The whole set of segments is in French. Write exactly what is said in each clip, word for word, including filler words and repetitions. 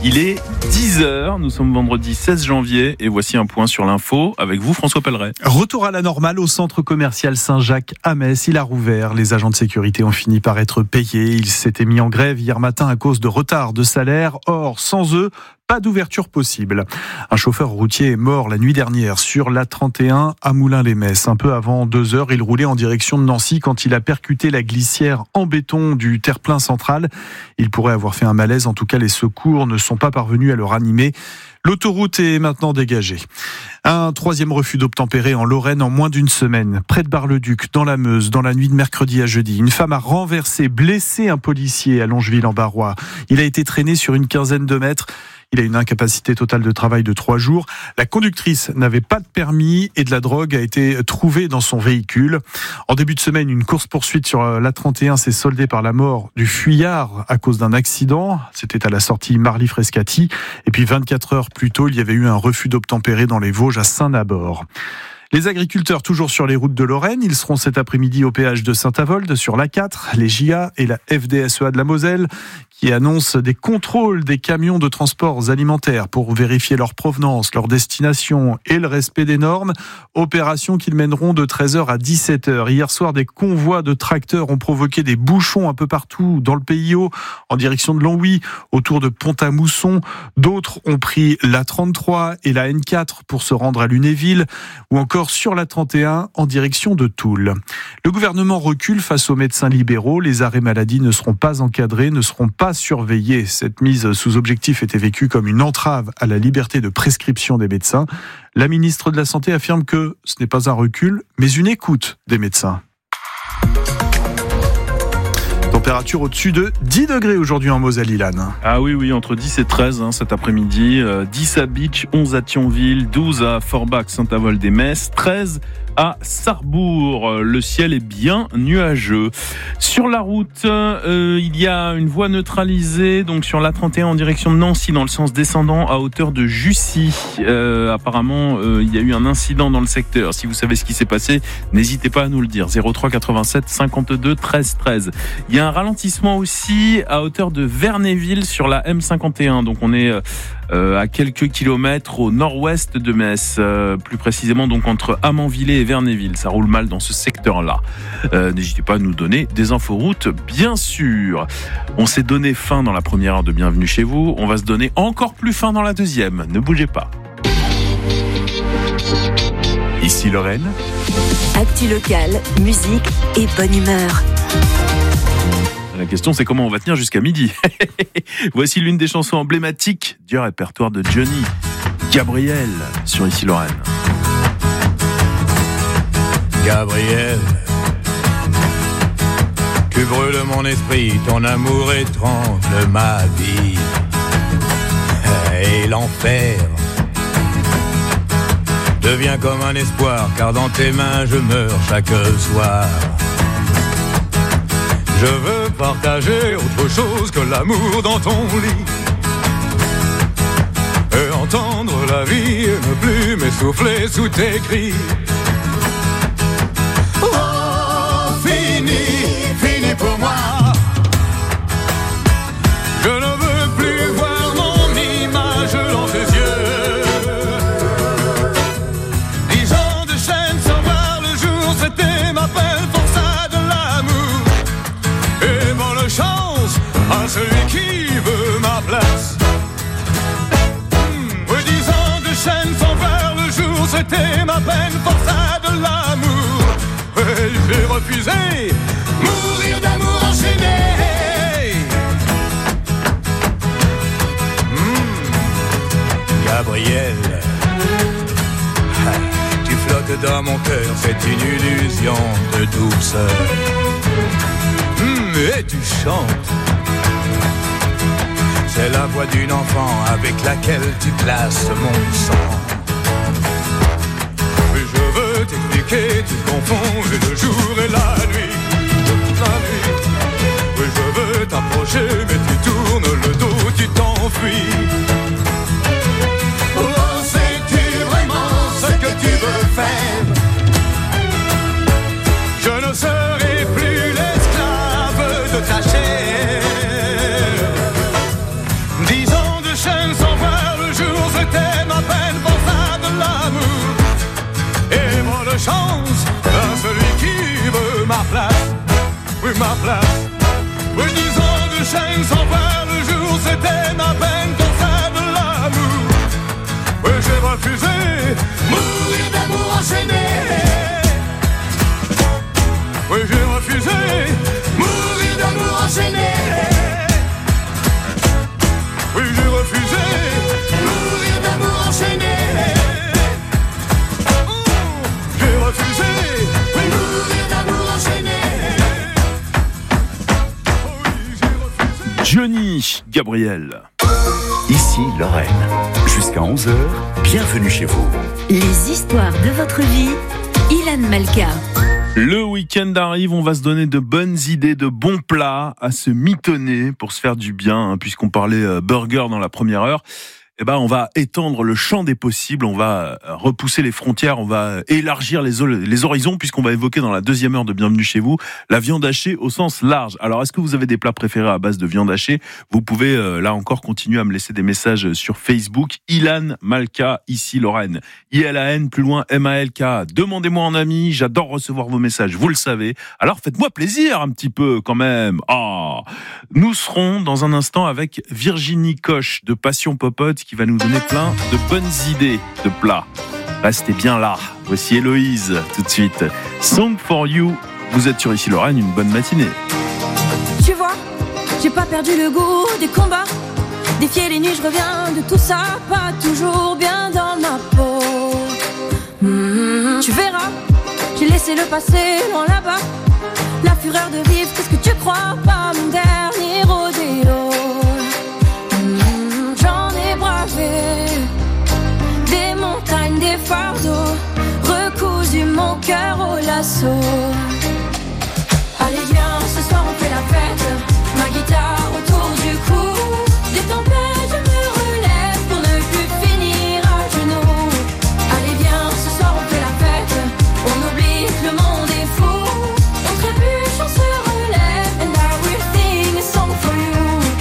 Il est dix heures, nous sommes vendredi seize janvier et voici un point sur l'info avec vous François Pelleret. Retour à la normale au centre commercial Saint-Jacques à Metz. Il a rouvert, les agents de sécurité ont fini par être payés. Ils s'étaient mis en grève hier matin à cause de retard de salaire. Or, sans eux, pas d'ouverture possible. Un chauffeur routier est mort la nuit dernière sur l'A trente et un à Moulins-les-Metz. Un peu avant deux heures, il roulait en direction de Nancy quand il a percuté la glissière en béton du terre-plein central. Il pourrait avoir fait un malaise. En tout cas, les secours ne sont pas parvenus à le ranimer. L'autoroute est maintenant dégagée. Un troisième refus d'obtempérer en Lorraine en moins d'une semaine. Près de Bar-le-Duc, dans la Meuse, dans la nuit de mercredi à jeudi. Une femme a renversé, blessé un policier à Longeville-en-Barrois. Il a été traîné sur une quinzaine de mètres. Il a une incapacité totale de travail de trois jours. La conductrice n'avait pas de permis et de la drogue a été trouvée dans son véhicule. En début de semaine, une course-poursuite sur l'A trente et un s'est soldée par la mort du fuyard à cause d'un accident. C'était à la sortie Marly-Frescati. Et puis vingt-quatre heures plus tôt, il y avait eu un refus d'obtempérer dans les Vosges à Saint-Nabord. Les agriculteurs toujours sur les routes de Lorraine, ils seront cet après-midi au péage de Saint-Avold sur l'A quatre, les J A et la F D S E A de la Moselle qui annoncent des contrôles des camions de transports alimentaires pour vérifier leur provenance, leur destination et le respect des normes. Opération qu'ils mèneront de treize heures à dix-sept heures. Hier soir, des convois de tracteurs ont provoqué des bouchons un peu partout dans le Pays Haut, en direction de Longwy, autour de Pont-à-Mousson. D'autres ont pris l'A trente-trois et la N quatre pour se rendre à Lunéville, ou encore sur l'A trente et un en direction de Toul. Le gouvernement recule face aux médecins libéraux. Les arrêts maladie ne seront pas encadrés, ne seront pas surveillés. Cette mise sous objectif était vécue comme une entrave à la liberté de prescription des médecins. La ministre de la Santé affirme que ce n'est pas un recul, mais une écoute des médecins. Température au-dessus de dix degrés aujourd'hui en Moselle, Ilan. Ah oui, oui, entre dix et treize hein, cet après-midi. Euh, dix à Bitche, onze à Thionville, douze à Forbach, Saint-Avold-des-Metz, treize à Sarrebourg. Le ciel est bien nuageux. Sur la route, euh, il y a une voie neutralisée donc sur l'A trente et un en direction de Nancy dans le sens descendant à hauteur de Jussy. Euh, apparemment, euh, il y a eu un incident dans le secteur. Si vous savez ce qui s'est passé, n'hésitez pas à nous le dire. zéro trois quatre-vingt-sept cinquante-deux treize treize. Il y a un ralentissement aussi à hauteur de Vernéville sur la M cinquante et un. Donc on est euh, à quelques kilomètres au nord-ouest de Metz, euh, plus précisément donc entre Amanvillers et Vernéville. Ça roule mal dans ce secteur-là. Euh, n'hésitez pas à nous donner des inforoutes, bien sûr. On s'est donné faim dans la première heure de Bienvenue chez vous. On va se donner encore plus faim dans la deuxième. Ne bougez pas. Ici Lorraine. Actu locale, musique et bonne humeur. La question, c'est comment on va tenir jusqu'à midi. Voici l'une des chansons emblématiques du répertoire de Johnny, Gabriel, sur Ici Lorraine. Gabriel, tu brûles mon esprit, ton amour étrangle ma vie. Et l'enfer devient comme un espoir, car dans tes mains je meurs chaque soir. Je veux partager autre chose que l'amour dans ton lit, et entendre la vie et ne plus m'essouffler sous tes cris. Oh, fini, fini pour moi. Je ne veux plus voir mon image dans tes yeux. Dix ans de chaîne sans voir le jour, c'était ma peine pour ça de l'amour. Et bonne chance à celui qui veut ma place. Mmh, oui, dix ans de chaîne sans voir le jour, c'était ma peine pour ça de l'amour. Et j'ai refusé mourir d'amour enchaîné. Mmh, Gabriel, tu flottes dans mon cœur, c'est une illusion de douceur. Mmh, et tu chantes, c'est la voix d'une enfant avec laquelle tu glaces mon sang. Je veux t'expliquer, tu confonds le jour et la nuit. La nuit. Oui, je veux t'approcher, mais tu tournes le dos, tu t'enfuis. Oh, sais-tu vraiment ce que tu veux faire? Je ne serai plus l'esclave de ta chair. Dix ans de chair. chance à celui qui veut ma place. Oui, ma place. Oui, dix ans de chaîne sans voir le jour, c'était ma peine pour ça de l'amour. Oui, j'ai refusé mourir d'amour enchaîné. Oui, j'ai refusé mourir d'amour enchaîné. Oui, j'ai refusé mourir d'amour enchaîné. J'ai refusé oui, mourir d'amour enchaîné. Oh, oui, j'ai refusé. Johnny Gabriel. Ici Lorraine. Jusqu'à onze heures, bienvenue chez vous. Les histoires de votre vie, Ilan Malka. Le week-end arrive, on va se donner de bonnes idées, de bons plats à se mitonner pour se faire du bien, hein, puisqu'on parlait burger dans la première heure. Eh ben, on va étendre le champ des possibles, on va repousser les frontières, on va élargir les, les horizons, puisqu'on va évoquer dans la deuxième heure de Bienvenue chez vous la viande hachée au sens large. Alors, est-ce que vous avez des plats préférés à base de viande hachée ? Vous pouvez, euh, là encore, continuer à me laisser des messages sur Facebook. Ilan Malka, ici Lorraine. I L A N, plus loin, M A L K. Demandez-moi en ami, j'adore recevoir vos messages, vous le savez. Alors, faites-moi plaisir un petit peu, quand même. Ah, nous serons dans un instant avec Virginie Coche de Passion Popote, qui va nous donner plein de bonnes idées de plats. Restez bien là. Voici Héloïse, tout de suite. Song for You. Vous êtes sur Ici Lorraine, une bonne matinée. Tu vois, j'ai pas perdu le goût des combats. Défier les nuits, je reviens de tout ça. Pas toujours bien dans ma peau. Mmh, tu verras, j'ai laissé le passé loin là-bas. La fureur de vivre, qu'est-ce que tu crois? Pas mon dernier rodéo. Des montagnes, des fardeaux, recousu mon cœur au lasso. Allez viens, ce soir on fait la fête, ma guitare autour du cou. Des tempêtes, je me relève pour ne plus finir à genoux. Allez viens, ce soir on fait la fête, on oublie que le monde est fou. On trébuche, on se relève, and I will sing a song for you.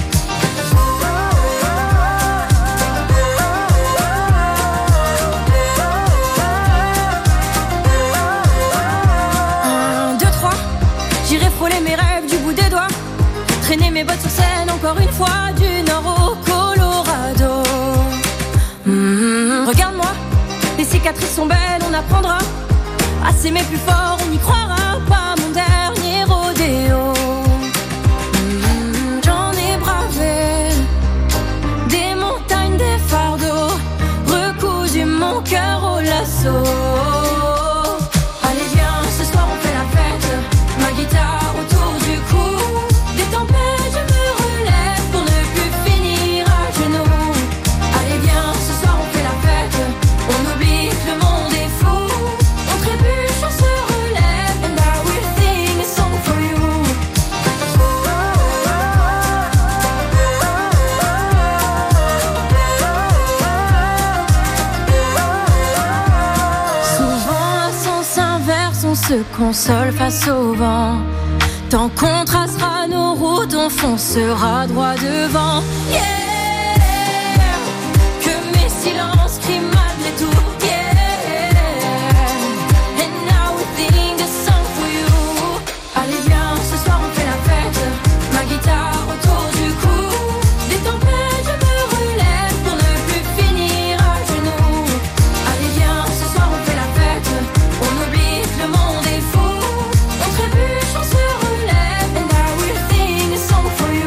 Mes rêves du bout des doigts, traîner mes bottes sur scène encore une fois, du nord au Colorado. Mmh, regarde-moi, les cicatrices sont belles, on apprendra à s'aimer plus fort, on y croira, pas mon dernier rodéo. Mmh, j'en ai bravé des montagnes, des fardeaux, recousu mon cœur au lasso. Allez viens, ce soir on fait la fête, ma guitare autour du cou. Des tempêtes, je me relève pour ne plus finir à genoux. Allez viens, ce soir on fait la fête, on oublie que le monde est fou. On trébuche, on se relève, and I will sing a song for you. Souvent à sens inverse, on se console face au vent. Tant qu'on tracera nos routes, on foncera droit devant. Yeah, que mes silences crient malgré tout. Yeah, and now we sing a song for you. Allez viens, ce soir on fait la fête, ma guitare autour du cou. Des tempêtes, je me relève pour ne plus finir à genoux. Allez viens, ce soir on fait la fête, on oublie que le monde est fou. On trébuche, on se relève, and I will sing a song for you.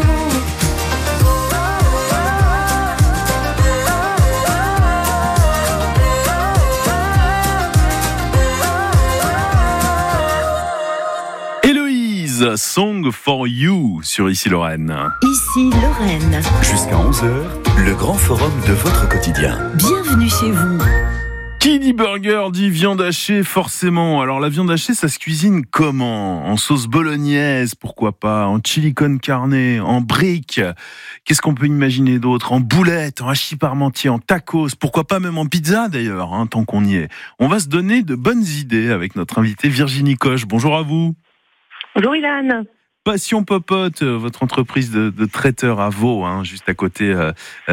Héloïse, Song for You sur Ici Lorraine. Ici Lorraine. Jusqu'à onze heures, le grand forum de votre quotidien. Bienvenue chez vous. Qui dit burger dit viande hachée, forcément. Alors la viande hachée, ça se cuisine comment ? En sauce bolognaise, pourquoi pas ? En chili con carne, en briques. Qu'est-ce qu'on peut imaginer d'autre ? En boulettes, en hachis parmentier, en tacos. Pourquoi pas même en pizza d'ailleurs, hein, tant qu'on y est. On va se donner de bonnes idées avec notre invitée Virginie Coche. Bonjour à vous. Bonjour Ilan. Passion Popote, votre entreprise de, de traiteur à Vaud, hein, juste à côté euh,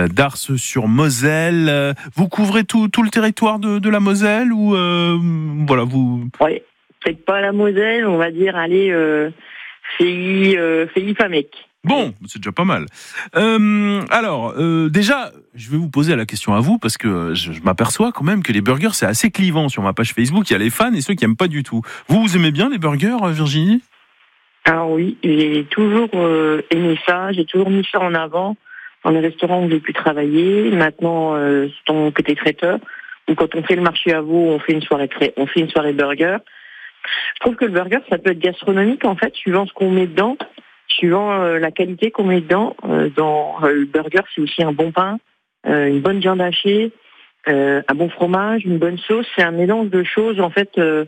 d'Ars-sur-Moselle. Euh, vous couvrez tout, tout le territoire de, de la Moselle ou euh, voilà vous. Oui, peut-être pas la Moselle, on va dire allez euh, F I, euh, F I Famec. Bon, c'est déjà pas mal. Euh, alors, euh, déjà, je vais vous poser la question à vous, parce que je, je m'aperçois quand même que les burgers, c'est assez clivant. Sur ma page Facebook, il y a les fans et ceux qui n'aiment pas du tout. Vous, vous aimez bien les burgers, Virginie ? Alors oui, j'ai toujours euh, aimé ça, j'ai toujours mis ça en avant dans les restaurants où j'ai pu travailler. Maintenant, euh, dans mon côté traiteur, ou quand on fait le marché à Vaud, on fait une soirée trai- on fait une soirée burger. Je trouve que le burger, ça peut être gastronomique, en fait, suivant ce qu'on met dedans. Suivant euh, la qualité qu'on met dedans, euh, dans euh, le burger, c'est aussi un bon pain, euh, une bonne viande hachée, euh, un bon fromage, une bonne sauce. C'est un mélange de choses, en fait. Euh,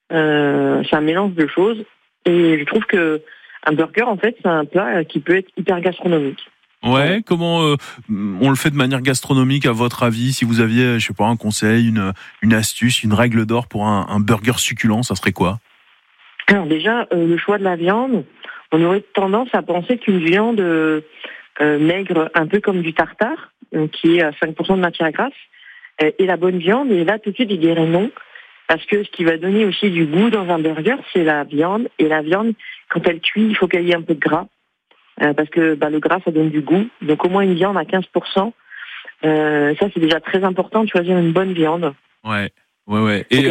euh, c'est un mélange de choses. Et je trouve que un burger, en fait, c'est un plat qui peut être hyper gastronomique. Ouais. Comment euh, on le fait de manière gastronomique, à votre avis ? Si vous aviez, je sais pas, un conseil, une une astuce, une règle d'or pour un, un burger succulent, ça serait quoi ? Alors déjà, euh, le choix de la viande. On aurait tendance à penser qu'une viande euh, euh, maigre, un peu comme du tartare, euh, qui est à cinq pour cent de matière grasse, euh, est la bonne viande. Et là, tout de suite, il dirait non. Parce que ce qui va donner aussi du goût dans un burger, c'est la viande. Et la viande, quand elle cuit, il faut qu'elle y ait un peu de gras. Euh, parce que bah, le gras, ça donne du goût. Donc au moins une viande à quinze pour cent. Euh, ça, c'est déjà très important de choisir une bonne viande. Ouais, ouais, ouais. Et...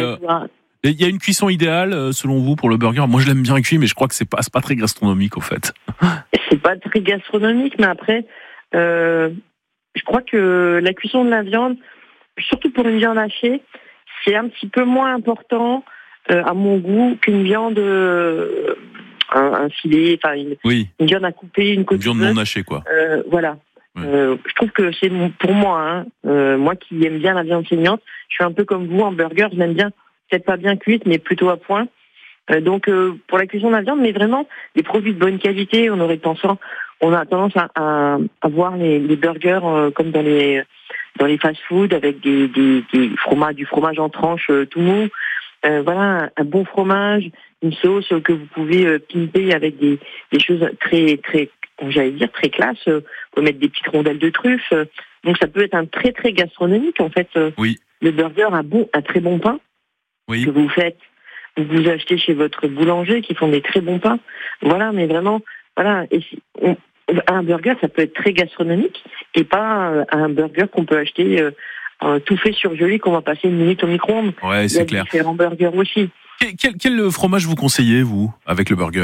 Il y a une cuisson idéale, selon vous, pour le burger ? Moi, je l'aime bien cuit, mais je crois que c'est pas, c'est pas très gastronomique, au fait. C'est pas très gastronomique, mais après, euh, je crois que la cuisson de la viande, surtout pour une viande hachée, c'est un petit peu moins important, euh, à mon goût, qu'une viande, euh, un, un filet, enfin une, oui. une viande à couper, une côte Une viande non hachée, quoi. Euh, voilà. Ouais. Euh, je trouve que c'est pour moi, hein, euh, moi qui aime bien la viande saignante, je suis un peu comme vous en burger, je l'aime bien. Peut-être pas bien cuite, mais plutôt à point. Euh, donc, euh, pour la cuisson de la viande, mais vraiment, des produits de bonne qualité, on aurait tendance, on a tendance à, à, à voir les, les burgers euh, comme dans les dans les fast-food avec des, des, des fromages, du fromage en tranches euh, tout mou. Euh, voilà, un, un bon fromage, une sauce que vous pouvez euh, pimper avec des, des choses très, très, j'allais dire, très classe. Euh, on peut mettre des petites rondelles de truffes. Euh, donc, ça peut être un très, très gastronomique, en fait. Euh, oui. Le burger, un bon, un très bon pain. Oui. Que vous faites, vous achetez chez votre boulanger qui font des très bons pains. Voilà, mais vraiment, voilà. Et si, on, un burger, ça peut être très gastronomique et pas euh, un burger qu'on peut acheter euh, euh, tout fait surgelé qu'on va passer une minute au micro-ondes. Ouais, c'est clair. Il y a différents burgers aussi. Quel, quel, quel fromage vous conseillez, vous, avec le burger ?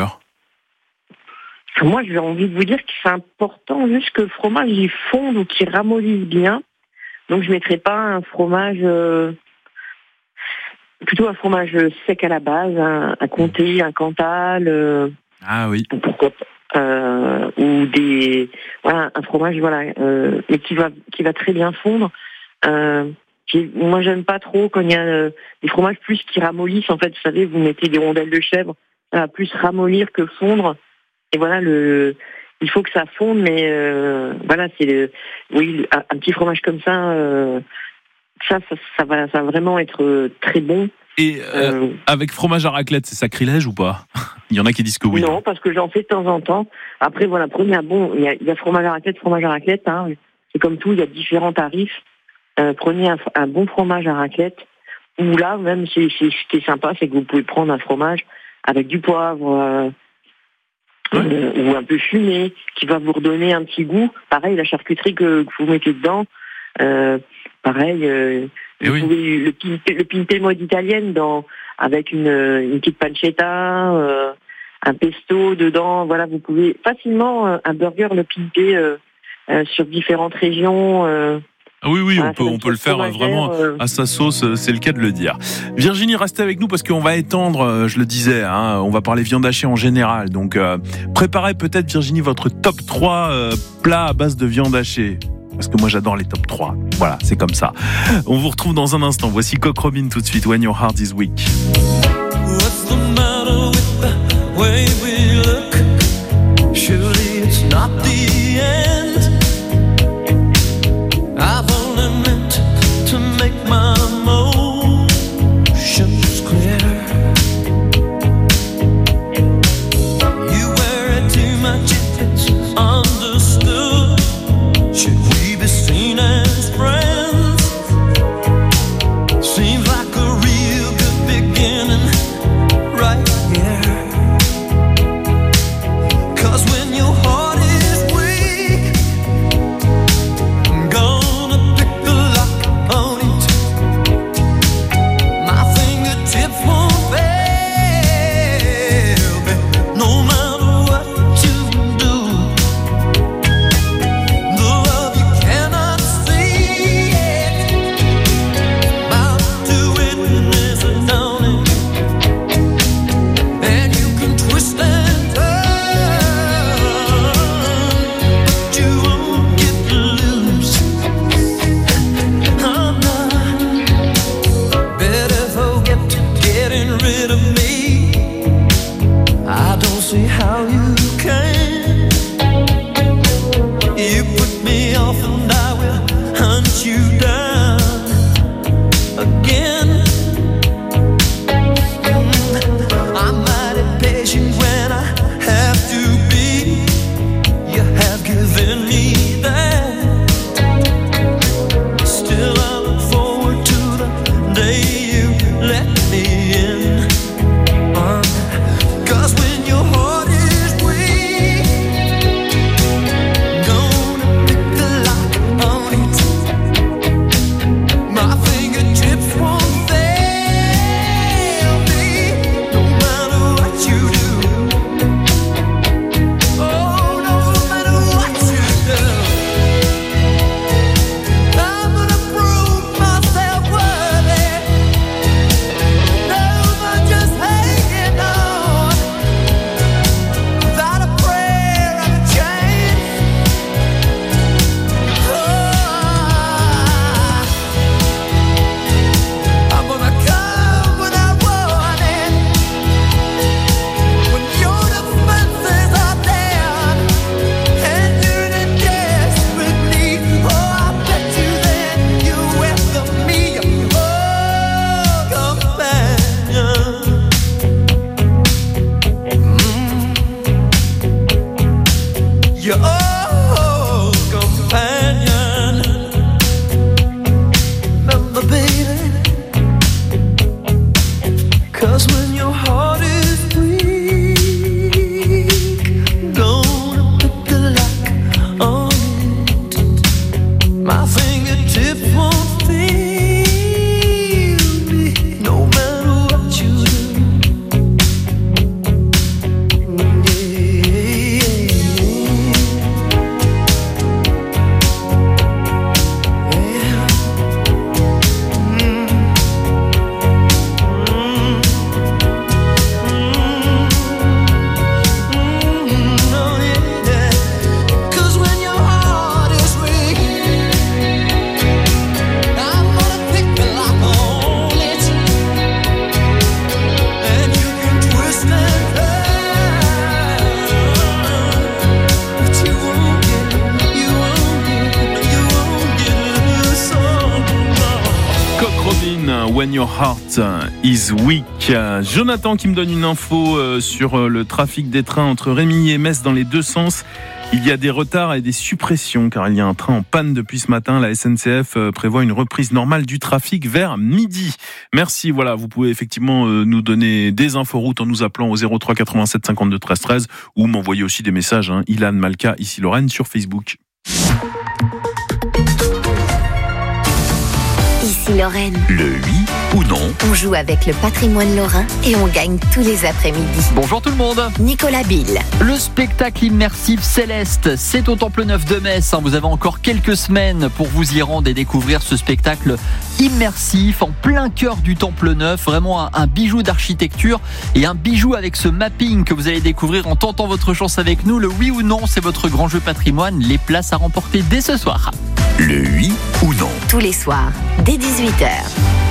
Moi, j'ai envie de vous dire que c'est important juste que le fromage il fonde ou qu'il ramollisse bien. Donc, je ne mettrai pas un fromage... Euh, plutôt un fromage sec à la base, un, un comté, un cantal. Euh, ah oui. Pourquoi pas euh, ou des voilà un fromage voilà euh, mais qui va qui va très bien fondre. Euh, moi j'aime pas trop quand il y a euh, des fromages plus qui ramollissent en fait. Vous savez, vous mettez des rondelles de chèvre, ça va plus ramollir que fondre. Et voilà le il faut que ça fonde, mais euh, voilà c'est le oui un, un petit fromage comme ça. Euh, Ça, ça, ça, va, ça va vraiment être très bon. Et euh, euh, avec fromage à raclette, c'est sacrilège ou pas ? Il y en a qui disent que oui. Non, parce que j'en fais de temps en temps. Après, voilà, prenez un bon... Il y a, il y a fromage à raclette, fromage à raclette. Hein. C'est comme tout, il y a différents tarifs. Euh, prenez un, un bon fromage à raclette. Ou là, même, c'est, c'est, ce qui est sympa, c'est que vous pouvez prendre un fromage avec du poivre euh, ouais. euh, ou un peu fumé, qui va vous redonner un petit goût. Pareil, la charcuterie que, que vous mettez dedans... Euh, Pareil, euh, vous oui. pouvez le pimper, le pimper mode italienne dans avec une, une petite pancetta, euh, un pesto dedans. Voilà, vous pouvez facilement euh, un burger le pimper euh, euh, sur différentes régions. Euh, ah oui, oui, voilà, on peut, on peut le faire vraiment euh... à sa sauce, c'est le cas de le dire. Virginie, restez avec nous parce qu'on va étendre, je le disais, hein, on va parler viande hachée en général. Donc, euh, préparez peut-être, Virginie, votre top trois euh, plats à base de viande hachée. Parce que moi j'adore les top trois. Voilà, c'est comme ça. On vous retrouve dans un instant. Voici Cock Robin tout de suite. When Your Heart Is Weak. What's the matter with the way we look? Surely it's not the end. I've only meant to make my emotions clear. You were a best friends. Seems like a real good beginning right here. 'Cause when your heart is weak, I'm gonna pick the lock on it. My fingertips won't fail me, no matter what you do. The love you cannot see it, bound to witness it down it. And you can twist and turn, but you won't get loose. I'm not better forget getting rid of me. I don't see how you can. You put me off and I will hunt you down again. I'm mighty patient when I have to be. You have given me that. Still I look forward to the day you let me in. Uh, 'Cause when your heart is weak, gonna pick the lock on it. My fingertips won't fail me, no matter what you do. Oh, no matter what you do. I'm gonna prove myself worthy. No, I'm just hanging on, without a prayer and a chance. Oh, I'm gonna come without warning. When your defenses are down and you're in desperate need, oh, I bet you then you welcome me, oh, companion. Mm. Your old companion. Remember, baby, 'cause when your heart is weak, gonna put the lock on it. My fingertips won't fail me, no matter what you do. Yeah. Cause when your heart is weak, I'm gonna pick the lock on it. And you can twist and turn, but you won't get, you won't get, you won't get loose. Oh, no. Cock Robin, When Your Heart is Weak. Jonathan qui me donne une info euh, sur euh, le trafic des trains entre Rémilly et Metz dans les deux sens. Il y a des retards et des suppressions car il y a un train en panne depuis ce matin. La S N C F euh, prévoit une reprise normale du trafic vers midi. Merci, voilà, vous pouvez effectivement euh, nous donner des infos routes en nous appelant au zéro trois quatre-vingt-sept cinquante-deux treize treize ou m'envoyer aussi des messages. Hein. Ilan, Malka, ici Lorraine sur Facebook. Ici Lorraine. Le oui ou non. On joue avec le patrimoine lorrain et on gagne tous les après-midi. Bonjour tout le monde. Nicolas Bill. Le spectacle immersif Céleste, c'est au Temple Neuf de Metz. Vous avez encore quelques semaines pour vous y rendre et découvrir ce spectacle immersif en plein cœur du Temple Neuf. Vraiment un, un bijou d'architecture et un bijou avec ce mapping que vous allez découvrir en tentant votre chance avec nous. Le oui ou non, c'est votre grand jeu patrimoine. Les places à remporter dès ce soir. Le oui ou non. Tous les soirs, dès dix-huit heures.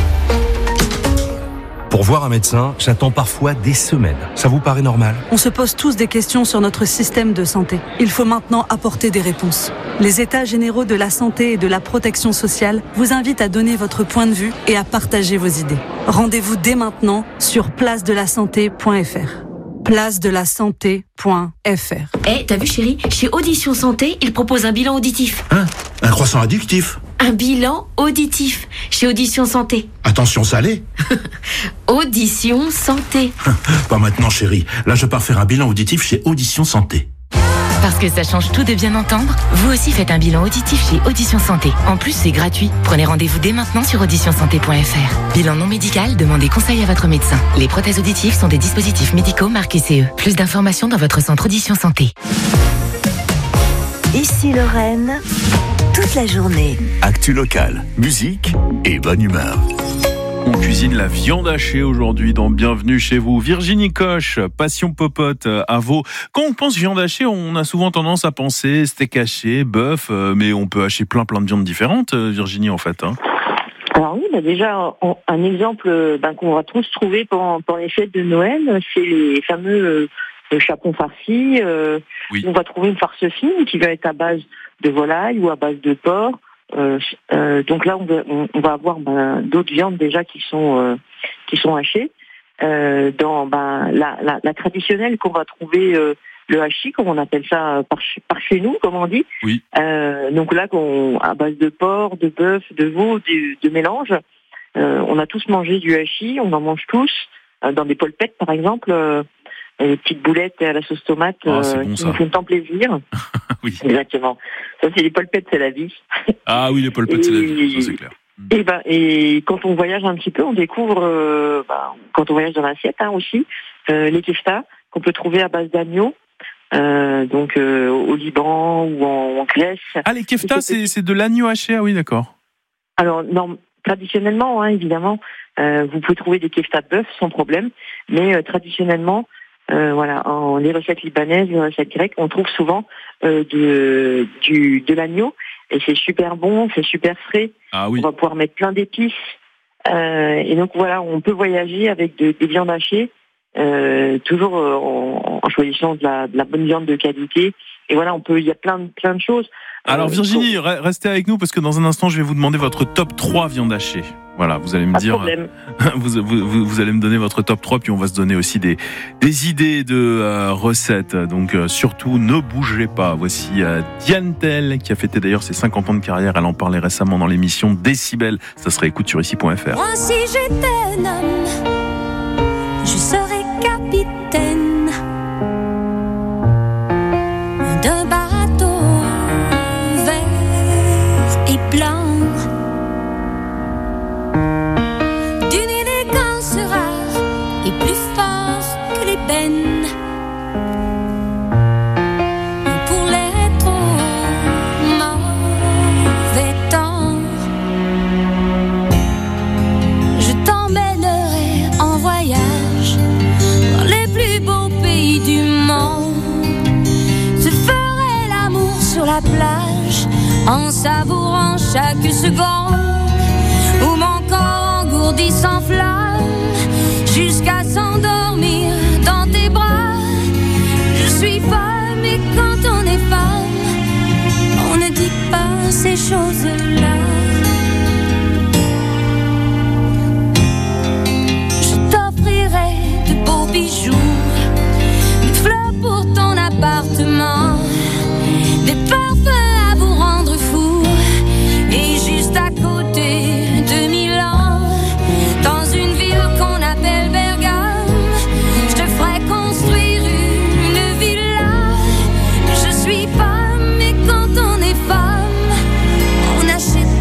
Pour voir un médecin, j'attends parfois des semaines. Ça vous paraît normal ? On se pose tous des questions sur notre système de santé. Il faut maintenant apporter des réponses. Les États généraux de la santé et de la protection sociale vous invitent à donner votre point de vue et à partager vos idées. Rendez-vous dès maintenant sur place de la santé point f r. place de la santé point f r. Eh, hey, t'as vu chérie ? Chez Audition Santé, ils proposent un bilan auditif. Hein ? Un croissant addictif ? un bilan auditif chez Audition Santé. Attention salé. Audition Santé. Pas maintenant chérie, là je pars faire un bilan auditif chez Audition Santé. Parce que ça change tout de bien entendre, vous aussi faites un bilan auditif chez Audition Santé. En plus, c'est gratuit. Prenez rendez-vous dès maintenant sur audition santé point f r. Bilan non médical, demandez conseil à votre médecin. Les prothèses auditives sont des dispositifs médicaux marqués C E. Plus d'informations dans votre centre Audition Santé. Ici Lorraine, toute la journée. Actu locale, musique et bonne humeur. On cuisine la viande hachée aujourd'hui dans Bienvenue chez vous. Virginie Coche, Passion Popote à Vaud. Quand on pense viande hachée, on a souvent tendance à penser steak haché, bœuf, mais on peut hacher plein plein de viandes différentes, Virginie, en fait. Hein. Alors oui, bah déjà, un, un exemple ben, qu'on va tous trouver pendant, pendant les fêtes de Noël, c'est les fameux euh, chapons farcis. Euh, oui. On va trouver une farce fine qui va être à base de volaille ou à base de porc. Euh, euh, donc là, on va, on, on va avoir ben, d'autres viandes déjà qui sont euh, qui sont hachées. Euh, dans ben, la, la, la traditionnelle qu'on va trouver, euh, le hachis, comme on appelle ça par, par chez nous, comme on dit. Oui. Euh, donc là, qu'on, à base de porc, de bœuf, de veau, de, de mélange. Euh, on a tous mangé du hachis, on en mange tous euh, dans des polpettes, par exemple. Euh, les petites boulettes à la sauce tomate oh, euh, bon, qui nous font tant plaisir. Oui. Exactement. Ça, c'est les polpettes, c'est la vie. Ah oui, les polpettes, c'est la vie, ça c'est clair. Et, ben, et quand on voyage un petit peu, on découvre, euh, ben, quand on voyage dans l'assiette hein, aussi, euh, les keftas qu'on peut trouver à base d'agneau, euh, donc euh, au Liban ou en, en Grèce. Ah, les keftas, c'est, c'est de l'agneau haché, ah oui, d'accord. Alors, non, traditionnellement, hein, évidemment, euh, vous pouvez trouver des keftas bœuf sans problème, mais euh, traditionnellement, Euh, voilà, en les recettes libanaises, les recettes grecques, on trouve souvent euh, de, du, de l'agneau et c'est super bon, c'est super frais. Ah oui. On va pouvoir mettre plein d'épices euh, et donc voilà, on peut voyager avec de, des viandes hachées, euh, toujours euh, en, en choisissant de la, de la bonne viande de qualité. Et voilà, on peut, il y a plein de plein de choses. Alors euh, Virginie, pour... restez avec nous parce que dans un instant, je vais vous demander votre top trois viande hachée. Voilà, vous allez me Pas dire, vous, vous, vous allez me donner votre top trois, puis on va se donner aussi des, des idées de euh, recettes. Donc euh, surtout, ne bougez pas. Voici euh, Diane Tell, qui a fêté d'ailleurs ses cinquante ans de carrière. Elle en parlait récemment dans l'émission Décibel. Ça se réécoute sur ici point f r. Moi, si j'étais un homme, je serais capitaine d'un bateau vert et blanc. Pour les trop mauvais temps, je t'emmènerai en voyage dans les plus beaux pays du monde. Je ferai l'amour sur la plage en savourant chaque seconde où mon corps engourdi s'enflamme jusqu'à s'endormir dans tes bras. Je suis femme et quand on est femme, on ne dit pas ces choses-là. Je t'offrirai de beaux bijoux, des fleurs pour ton appartement, des parfums à vous rendre fou. Et juste à côté de Milan, dans une ville qu'on appelle Bergame, je te ferai construire une villa. Je suis femme et quand on est femme, on achète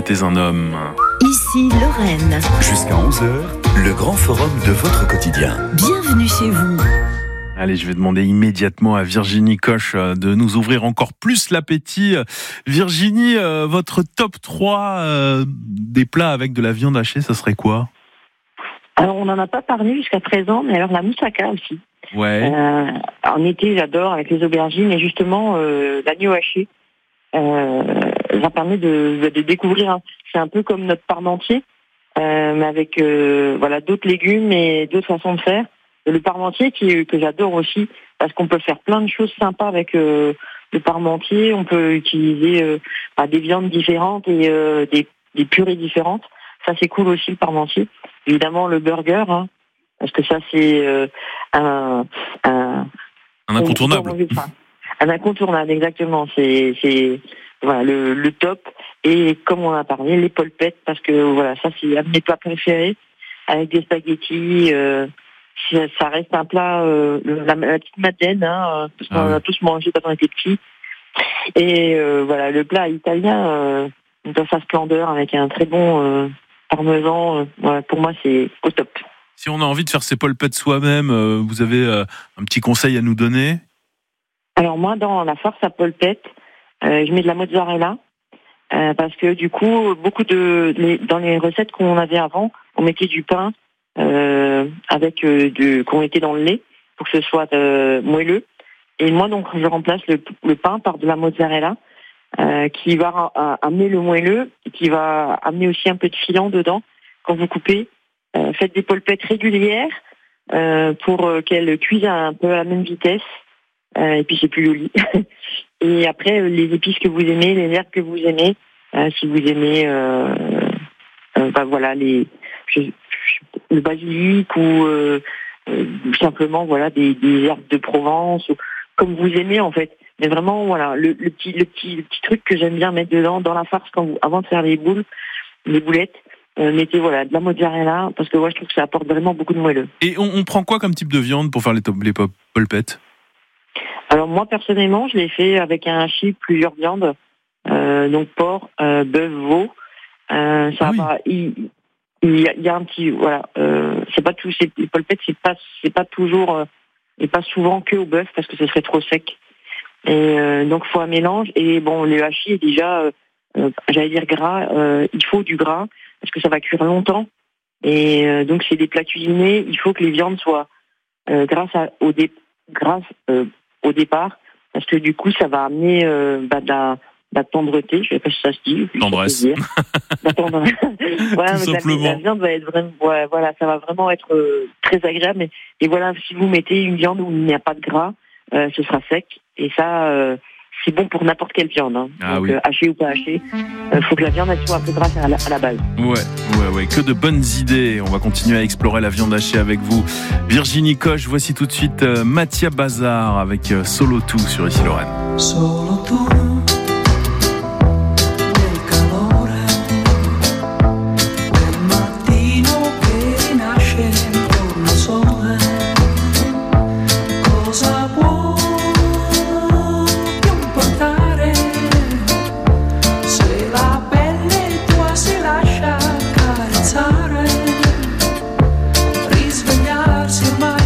J'étais un homme. Ici Lorraine. Jusqu'à onze heures, le grand forum de votre quotidien. Bienvenue chez vous. Allez, je vais demander immédiatement à Virginie Coche de nous ouvrir encore plus l'appétit. Virginie, euh, votre top trois euh, des plats avec de la viande hachée, ça serait quoi ? Alors, on n'en a pas parlé jusqu'à présent, mais alors la moussaka aussi. Ouais. Euh, en été, j'adore avec les aubergines et justement euh, l'agneau haché. Euh, ça permet de, de découvrir. C'est un peu comme notre parmentier, euh, mais avec euh, voilà d'autres légumes et d'autres façons de faire. Le parmentier qui, que j'adore aussi parce qu'on peut faire plein de choses sympas avec euh, le parmentier. On peut utiliser euh, bah, des viandes différentes et euh, des, des purées différentes. Ça c'est cool aussi le parmentier. Évidemment le burger, hein, parce que ça c'est euh, un, un un incontournable. Un incontournable, exactement. C'est c'est voilà le, le top. Et comme on a parlé, les polpettes, parce que voilà ça c'est un de mes plats préférés avec des spaghettis. Euh, Ça reste un plat, euh, la, la petite madeleine, hein, parce qu'on ah oui. a tous mangé quand on était petits. Et euh, voilà, le plat italien, euh, dans sa splendeur, avec un très bon euh, parmesan, euh, voilà, pour moi, c'est au top. Si on a envie de faire ses polpettes soi-même, euh, vous avez euh, un petit conseil à nous donner ? Alors moi, dans la farce à polpette, euh, je mets de la mozzarella, euh, parce que du coup, beaucoup de les, dans les recettes qu'on avait avant, on mettait du pain, Euh, avec euh, du qu'on mettait dans le lait pour que ce soit euh, moelleux. Et moi donc je remplace le, le pain par de la mozzarella euh, qui va euh, amener le moelleux, qui va amener aussi un peu de filant dedans quand vous coupez. Euh, faites des polpettes régulières euh, pour euh, qu'elles cuisent un peu à la même vitesse. Euh, et puis c'est plus joli. Et après euh, les épices que vous aimez, les herbes que vous aimez, euh, si vous aimez, euh, euh, bah voilà les je, le basilic ou euh, euh, simplement voilà des, des herbes de Provence, ou, comme vous aimez en fait. Mais vraiment voilà le, le petit le petit le petit truc que j'aime bien mettre dedans dans la farce quand vous, avant de faire les boules, les boulettes, euh, mettez voilà de la mozzarella parce que moi ouais, je trouve que ça apporte vraiment beaucoup de moelleux. Et on, on prend quoi comme type de viande pour faire les, les pop, polpettes ? Alors moi personnellement je l'ai fait avec un hachis plusieurs viandes, euh, donc porc, euh, bœuf, veau. Euh, ça ah oui. va. Il, Il y, a, il y a un petit voilà, euh, c'est pas tout, c'est, les polpettes c'est pas c'est pas toujours euh, et pas souvent que au bœuf parce que ce serait trop sec. Et euh, donc faut un mélange et bon le hachis est déjà euh, euh, j'allais dire gras, euh, il faut du gras parce que ça va cuire longtemps et euh, donc c'est des plats cuisinés, il faut que les viandes soient euh, grasses à, au dé, grasses euh, au départ parce que du coup ça va amener euh, bah, de la la tendreté, je sais pas si ça se dit. Tendresse. La tendresse. Voilà, Tout mais simplement. La, la viande va être vraiment, ouais, voilà, ça va vraiment être euh, très agréable. Et, et voilà, si vous mettez une viande où il n'y a pas de gras, euh, ce sera sec. Et ça, euh, c'est bon pour n'importe quelle viande. Hein. Ah Donc, oui. euh, haché ou pas haché, il euh, faut que la viande elle soit un peu grasse à la, à la base. Ouais, ouais, ouais, que de bonnes idées. On va continuer à explorer la viande hachée avec vous. Virginie Coche, voici tout de suite euh, Mattia Bazar avec euh, Solo Tu sur Ici Lorraine. Solo tu.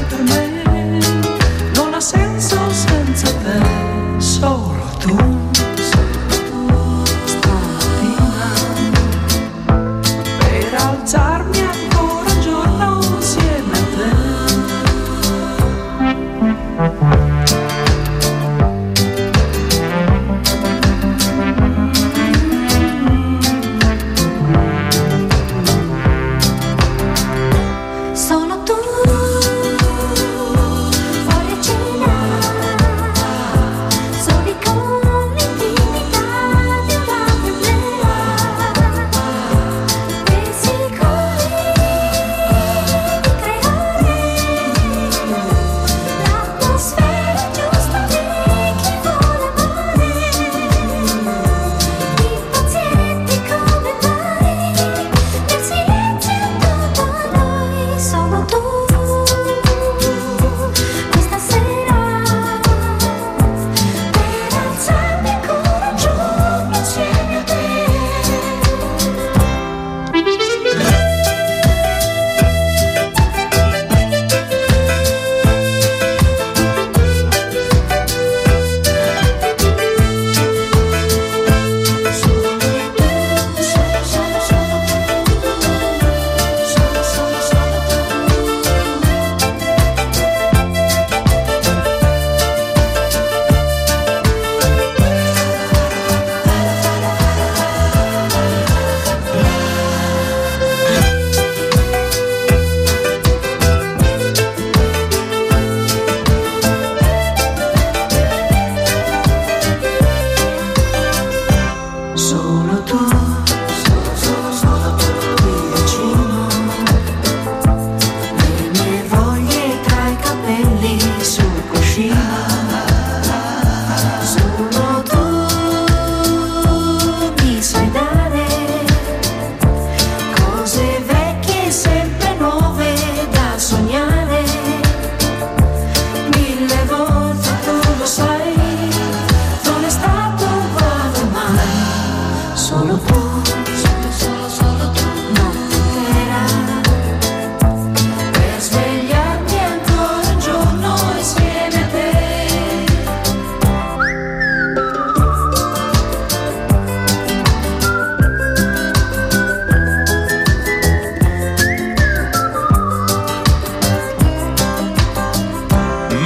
Senso senza te, solo tu.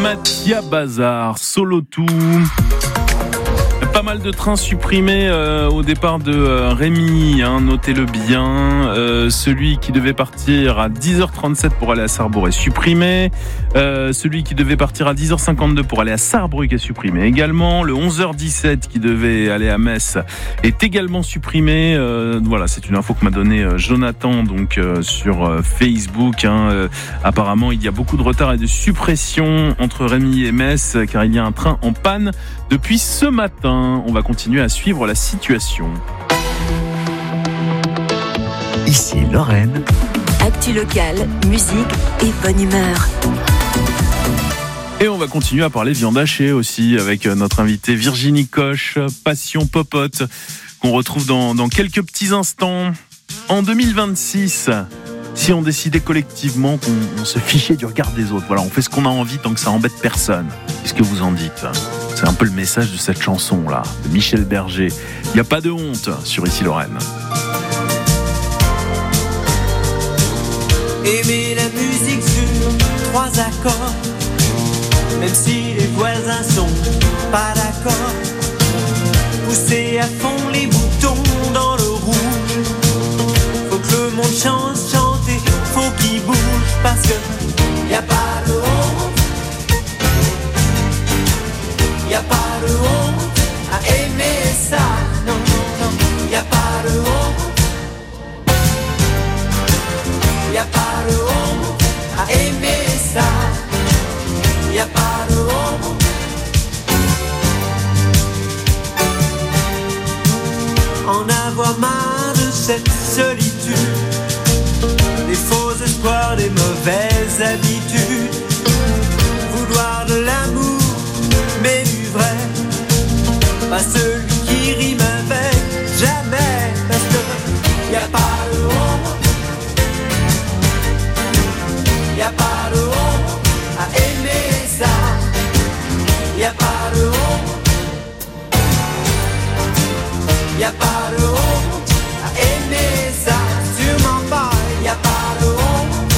Mathia Bazar, Solo Tout. Pas mal de trains supprimés euh, au départ de euh, Rémi, hein, notez-le bien. Euh, celui qui devait partir à dix heures trente-sept pour aller à Sarrebourg est supprimé. Euh, celui qui devait partir à dix heures cinquante-deux pour aller à Sarrebruck est supprimé également. Le onze heures dix-sept qui devait aller à Metz est également supprimé. Euh, voilà, c'est une info que m'a donné euh, Jonathan donc euh, sur euh, Facebook. Hein. Euh, apparemment, il y a beaucoup de retard et de suppression entre Rémi et Metz car il y a un train en panne depuis ce matin. On va continuer à suivre la situation. Ici Lorraine. Actu locale, musique et bonne humeur. Et on va continuer à parler viande hachée aussi avec notre invitée Virginie Coche, Passion Popote, qu'on retrouve dans, dans quelques petits instants. En deux mille vingt-six, si on décidait collectivement qu'on on se fichait du regard des autres, voilà, on fait ce qu'on a envie tant que ça embête personne. Qu'est-ce que vous en dites ? C'est un peu le message de cette chanson-là, de Michel Berger. Il n'y a pas de honte sur Ici Lorraine. Aimer la musique sur trois accords, même si les voisins sont pas d'accord. Pousser à fond les boutons dans le rouge. Faut que le monde change, chanter, faut qu'il bouge parce que y a pas de honte. Y a pas de honte à aimer ça, non, non, non. Y a pas de honte. Y a pas de honte à aimer ça. Y a pas de honte. En avoir marre de cette solitude, des faux espoirs, des mauvaises habitudes. Vouloir de l'amour, mais du vrai, pas celui qui rime avec jamais, parce que y a pas de honte. Y a pas de honte à aimer ça. Y a pas de honte. Y a pas de honte à aimer ça. Sûrement pas. Y a pas de honte.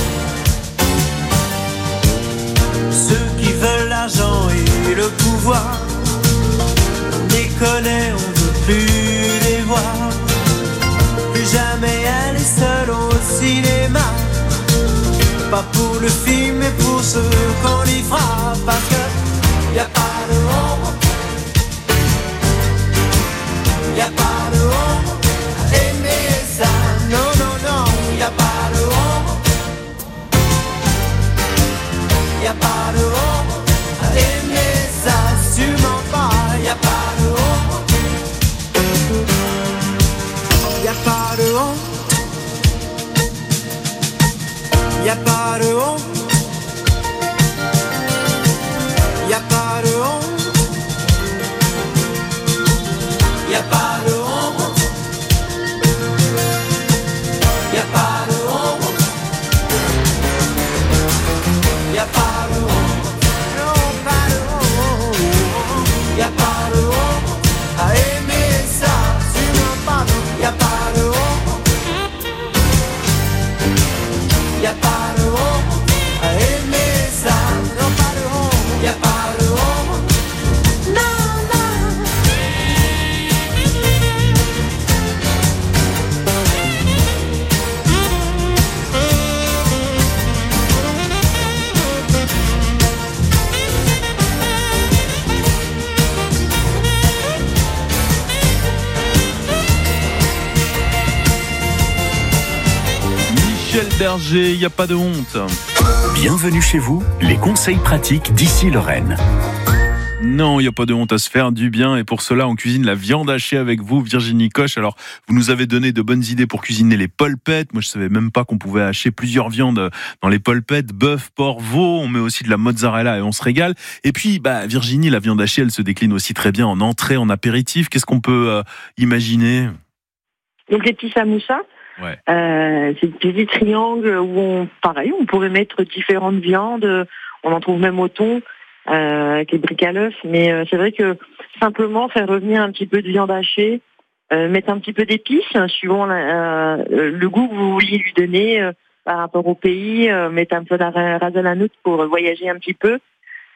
Ceux qui veulent l'argent et le pouvoir, on les connaît, on veut plus les voir. Plus jamais aller seul au cinéma. Pas pour le film, mais pour ceux qu'on y fera. Parce que y a pas de honte. Y a pas de honte à aimer ça. Non, non, non. Y a pas de honte. Y a pas de honte à aimer ça. Sûrement pas. Y a pas de honte. Y a pas de honte. Y a pas de honte. Y a pas de honte. Y a pas de honte. Y a pas de honte. Y a pas de honte. Non, pas de honte. Y a pas de honte à aimer ça. Sûrement pas. Y a pas de honte. Y a pas de honte à aimer ça. Non, pas de honte. Y a pas de honte. Non, non. Michel Berger, il n'y a pas de honte. Bienvenue chez vous, les conseils pratiques d'Ici Lorraine. Non, il n'y a pas de honte à se faire du bien et pour cela on cuisine la viande hachée avec vous Virginie Coche. Alors vous nous avez donné de bonnes idées pour cuisiner les polpettes. Moi je savais même pas qu'on pouvait hacher plusieurs viandes dans les polpettes, bœuf, porc, veau, on met aussi de la mozzarella et on se régale. Et puis bah Virginie, la viande hachée elle se décline aussi très bien en entrée, en apéritif. Qu'est-ce qu'on peut euh, imaginer ? Donc les petits samoussas. Ouais. Euh, c'est des petits triangles où on, pareil, on pourrait mettre différentes viandes. On en trouve même au thon, euh, avec les briques à l'œuf. Mais euh, c'est vrai que simplement faire revenir un petit peu de viande hachée, euh, mettre un petit peu d'épices, hein, suivant la, euh, le goût que vous vouliez lui donner euh, par rapport au pays, euh, mettre un peu d'arrazananout pour voyager un petit peu.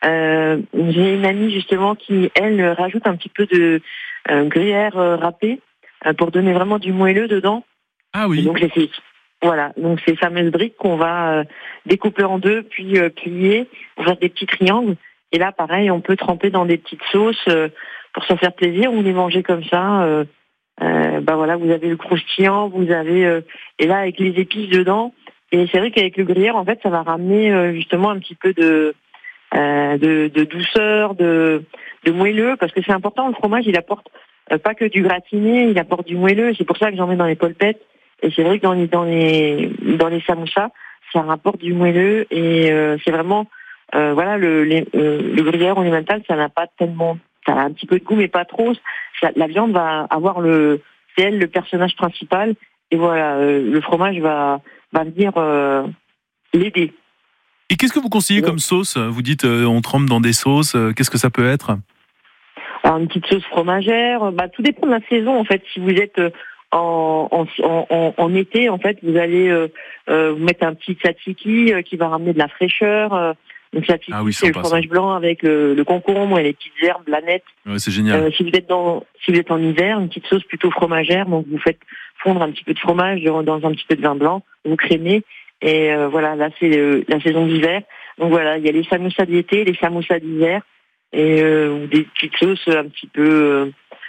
Euh, j'ai une amie justement qui, elle, rajoute un petit peu de euh, gruyère euh, râpée euh, pour donner vraiment du moelleux dedans. Ah oui. Et donc, c'est, voilà, donc ces fameuses briques qu'on va euh, découper en deux, puis euh, plier, pour faire des petits triangles. Et là, pareil, on peut tremper dans des petites sauces euh, pour se faire plaisir ou les manger comme ça. Euh, euh, bah voilà, vous avez le croustillant, vous avez euh, et là avec les épices dedans. Et c'est vrai qu'avec le gruyère, en fait, ça va ramener euh, justement un petit peu de euh, de, de douceur, de de moelleux, parce que c'est important. Le fromage, il apporte euh, pas que du gratiné, il apporte du moelleux. C'est pour ça que j'en mets dans les polpettes. Et c'est vrai que dans les dans les dans les samoussas, ça rapporte du moelleux et euh, c'est vraiment euh, voilà le les, euh, le gruyère oriental, ça n'a pas tellement, ça a un petit peu de goût mais pas trop. Ça, la viande va avoir le c'est elle le personnage principal et voilà euh, le fromage va va venir euh, l'aider. Et qu'est-ce que vous conseillez comme sauce ? Vous dites euh, on trempe dans des sauces, euh, qu'est-ce que ça peut être ? Alors une petite sauce fromagère, bah tout dépend de la saison en fait. Si vous êtes euh, En, en, en, en été, en fait, vous allez euh, euh, vous mettre un petit tzatziki euh, qui va ramener de la fraîcheur. Euh, donc tzatziki, ah oui, c'est le fromage ça. blanc avec le, le concombre et les petites herbes, la nette. Ouais, c'est génial. Euh, si vous êtes dans, si vous êtes en hiver, une petite sauce plutôt fromagère. Donc vous faites fondre un petit peu de fromage dans, dans un petit peu de vin blanc, vous crémez et euh, voilà. Là, c'est euh, la saison d'hiver. Donc voilà, il y a les samoussas d'été, les samoussas d'hiver et euh, des petites sauces un petit peu. Euh,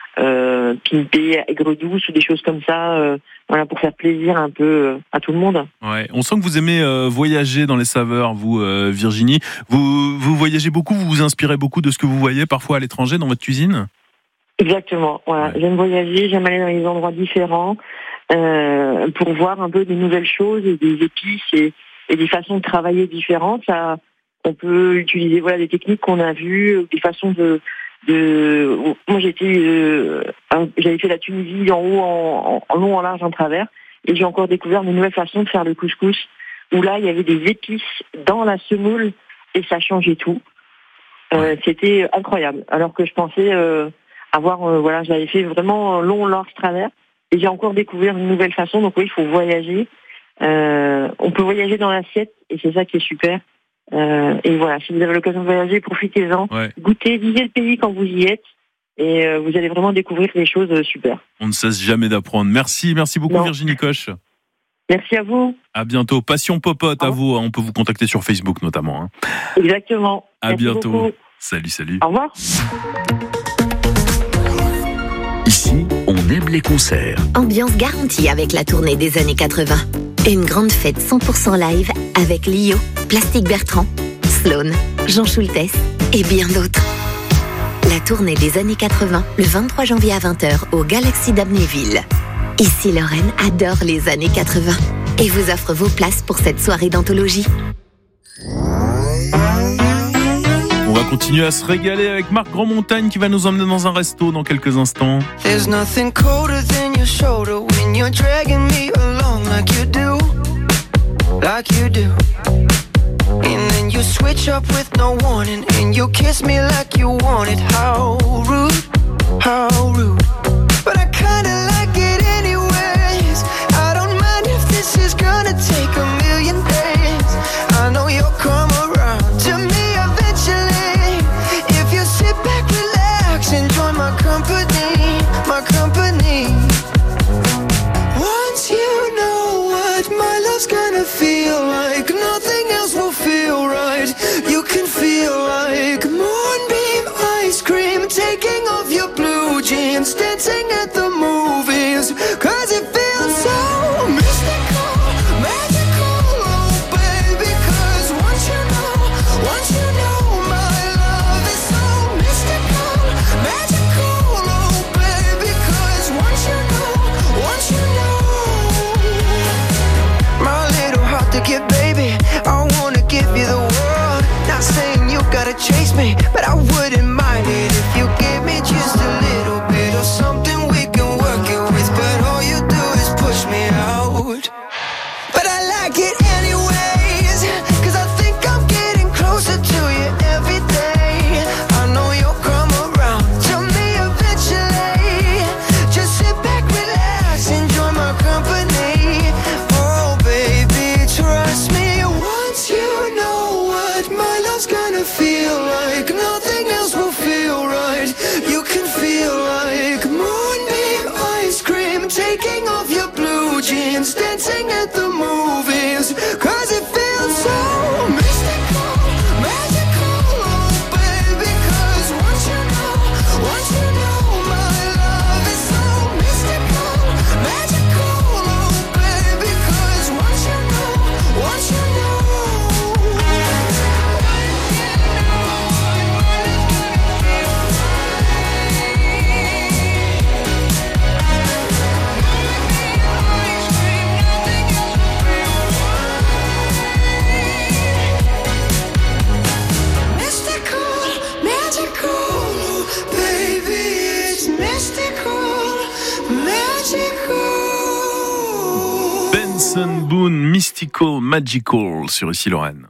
Euh, pimpé, aigre douce ou des choses comme ça, euh, voilà, pour faire plaisir un peu euh, à tout le monde. Ouais, on sent que vous aimez euh, voyager dans les saveurs, vous, euh, Virginie. Vous, vous voyagez beaucoup, vous vous inspirez beaucoup de ce que vous voyez parfois à l'étranger dans votre cuisine ? Exactement, voilà. Ouais. J'aime voyager, j'aime aller dans des endroits différents euh, pour voir un peu des nouvelles choses et des épices et, et des façons de travailler différentes. Ça, on peut utiliser voilà des techniques qu'on a vues, des façons de De, moi j'étais, euh, j'avais fait la Tunisie en haut, en, en long, en large, en travers, et j'ai encore découvert de nouvelles façons de faire le couscous, où là il y avait des épices dans la semoule et ça changeait tout. Euh, c'était incroyable. Alors que je pensais euh, avoir, euh, voilà, j'avais fait vraiment long, large, travers, et j'ai encore découvert une nouvelle façon. Donc oui, il faut voyager. Euh, on peut voyager dans l'assiette, et c'est ça qui est super. Euh, et voilà, si vous avez l'occasion de voyager, profitez-en, ouais. Goûtez, visez le pays quand vous y êtes, et euh, vous allez vraiment découvrir des choses euh, super. On ne cesse jamais d'apprendre. Merci, merci beaucoup non. Virginie Coche. Merci à vous. À bientôt. Passion Popote, à vous. On peut vous contacter sur Facebook notamment. Hein. Exactement. À merci bientôt. Beaucoup. Salut, salut. Au revoir. Ici, on aime les concerts. Ambiance garantie avec la tournée des années quatre-vingts. Une grande fête cent pour cent live avec Lio, Plastique Bertrand, Sloan, Jean Schultes et bien d'autres. La tournée des années quatre-vingts, le vingt-trois janvier à vingt heures au Galaxy d'Amnéville. Ici, Lorraine adore les années quatre-vingts et vous offre vos places pour cette soirée d'anthologie. On va continuer à se régaler avec Marc Grandmontagne qui va nous emmener dans un resto dans quelques instants. There's nothing colder than your shoulder when you're dragging me along like you do, like you do. And then you switch up with no warning and you kiss me like you want it. How rude, how rude. But I kinda like it anyways. I don't mind if this is gonna take a million days. I know you'll come around to me eventually. If you sit back, relax, enjoy my company, my company. Once you know what my love's gonna feel like, nothing else will feel right. You can feel like moonbeam ice cream, taking off your blue jeans, dancing at the movies, cause it feels so mystical, magical, oh baby, cause once you know, once you know my love is so mystical, magical, oh baby, cause once you know, once you know, my little heart to give, baby, I wanna give you the world, not saying you gotta chase me, but I wouldn't mind it if you gave me just a little bit of something we can work it with, but all you do is push me out. But I like it anyways, cause I think I'm getting closer to you every day. I know you'll come around to me eventually. Just sit back, relax, enjoy my company. Oh baby, trust me, once you know what my love's gonna feel like, Moon, Mystical Magical sur Ici Lorraine.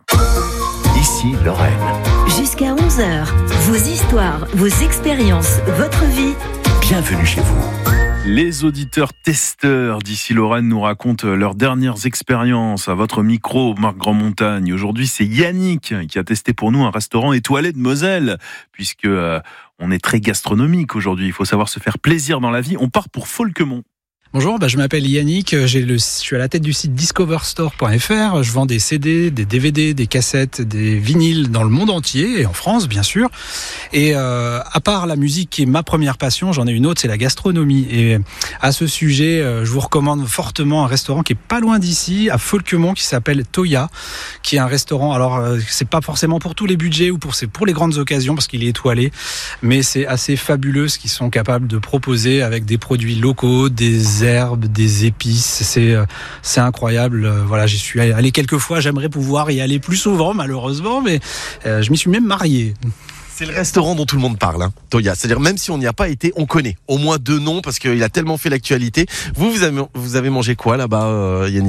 Ici Lorraine. Jusqu'à onze heures, vos histoires, vos expériences, votre vie. Bienvenue chez vous. Les auditeurs testeurs d'Ici Lorraine nous racontent leurs dernières expériences à votre micro, Marc Grandmontagne. Aujourd'hui, c'est Yannick qui a testé pour nous un restaurant étoilé de Moselle, puisque euh, on est très gastronomique aujourd'hui. Il faut savoir se faire plaisir dans la vie. On part pour Folkemont. Bonjour, bah je m'appelle Yannick, j'ai le, je suis à la tête du site discover store point f r. Je vends des C D, des D V D, des cassettes, des vinyles dans le monde entier et en France bien sûr. Et euh, à part la musique qui est ma première passion, j'en ai une autre, c'est la gastronomie. Et à ce sujet, euh, je vous recommande fortement un restaurant qui est pas loin d'ici, à Folkemont, qui s'appelle Toya, qui est un restaurant. Alors euh, c'est pas forcément pour tous les budgets ou pour c'est pour les grandes occasions parce qu'il est étoilé, mais c'est assez fabuleux ce qu'ils sont capables de proposer avec des produits locaux, des herbes, des épices, c'est c'est incroyable. Voilà, j'y suis allé quelques fois, j'aimerais pouvoir y aller plus souvent malheureusement, mais euh, je m'y suis même marié. C'est le restaurant dont tout le monde parle, hein, Toya. C'est-à-dire même si on n'y a pas été, on connaît au moins deux noms parce qu'il a tellement fait l'actualité. Vous, vous avez, vous avez mangé quoi là-bas, euh, Yannick ?